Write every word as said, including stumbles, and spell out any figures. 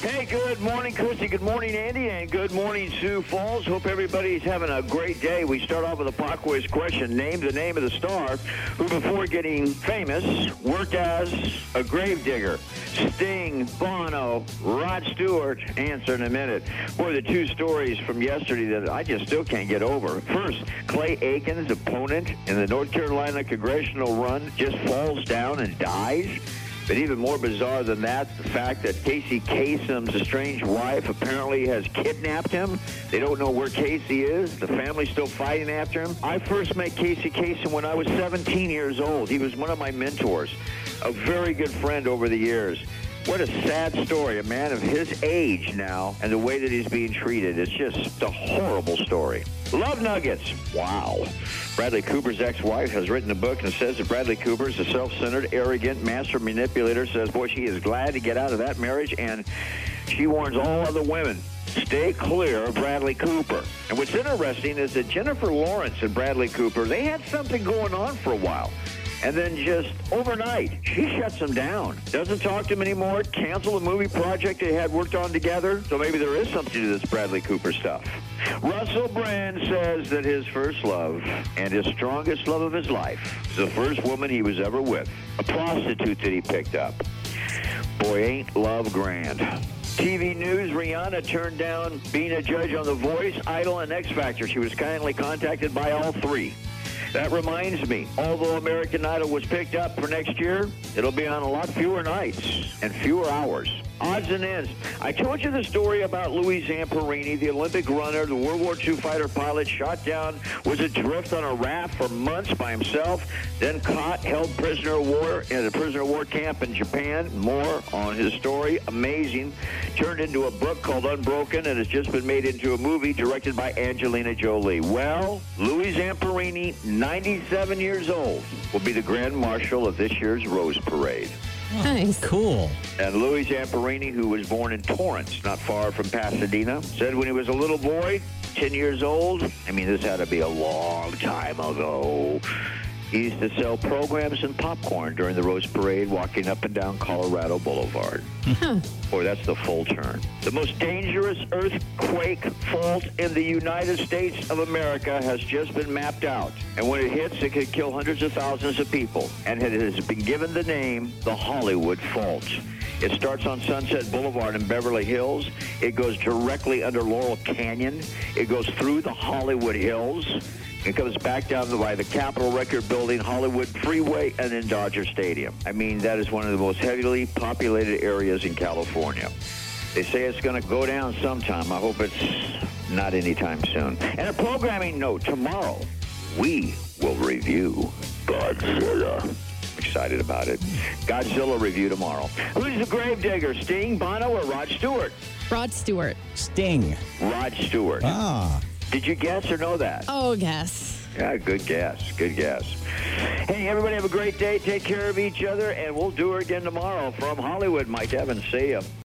Hey, good morning, Christy. Good morning, Andy. And good morning, Sioux Falls. Hope everybody's having a great day. We start off with a pop quiz question. Name the name of the star who, before getting famous, worked as a gravedigger. Sting, Bono, Rod Stewart. Answer in a minute. Boy, the two stories from yesterday that I just still can't get over. First, Clay Aiken's opponent in the North Carolina congressional run just falls down and dies. But even more bizarre than that, the fact that Casey Kasem's estranged wife apparently has kidnapped him. They don't know where Casey is. The family's still fighting after him. I first met Casey Kasem when I was seventeen years old. He was one of my mentors, a very good friend over the years. What a sad story. A man of his age now and the way that he's being treated. It's just a horrible story. Love nuggets. Wow. Bradley Cooper's ex-wife has written a book and says that Bradley Cooper is a self-centered, arrogant master manipulator. Says, boy, she is glad to get out of that marriage, and she warns all other women, stay clear of Bradley Cooper. And what's interesting is that Jennifer Lawrence and Bradley Cooper, they had something going on for a while. And then just overnight, she shuts him down. Doesn't talk to him anymore. Cancel the movie project they had worked on together. So maybe there is something to this Bradley Cooper stuff. Russell Brand says that his first love and his strongest love of his life is the first woman he was ever with, a prostitute that he picked up. Boy, ain't love grand. T V news, Rihanna turned down being a judge on The Voice, Idol, and X Factor. She was kindly contacted by all three. That reminds me, although American Idol was picked up for next year, it'll be on a lot fewer nights and fewer hours. Odds and ends. I told you the story about Louis Zamperini, the Olympic runner, the World War Two fighter pilot, shot down, was adrift on a raft for months by himself, then caught, held prisoner of war in a prisoner of war camp in Japan. More on his story. Amazing. Turned into a book called Unbroken, and has just been made into a movie directed by Angelina Jolie. Well, Louis Zamperini, ninety-seven years old, will be the Grand Marshal of this year's Rose Parade. Nice. Cool. And Louis Zamperini, who was born in Torrance, not far from Pasadena, said when he was a little boy, ten years old, I mean, this had to be a long time ago, he used to sell programs and popcorn during the Rose Parade, walking up and down Colorado Boulevard. Huh. Boy, that's the full turn. The most dangerous earthquake fault in the United States of America has just been mapped out. And when it hits, it could kill hundreds of thousands of people. And it has been given the name the Hollywood Fault. It starts on Sunset Boulevard in Beverly Hills. It goes directly under Laurel Canyon. It goes through the Hollywood Hills. It comes back down by the Capitol Record Building, Hollywood Freeway, and then Dodger Stadium. I mean, that is one of the most heavily populated areas in California. They say it's going to go down sometime. I hope it's not anytime soon. And a programming note, tomorrow we will review Godzilla. I'm excited about it. Godzilla review tomorrow. Who's the gravedigger, Sting, Bono, or Rod Stewart? Rod Stewart. Sting. Rod Stewart. Ah. Did you guess or know that? Oh, guess. Yeah, good guess. Good guess. Hey, everybody have a great day. Take care of each other, and we'll do her again tomorrow from Hollywood. Mike Evans, see ya.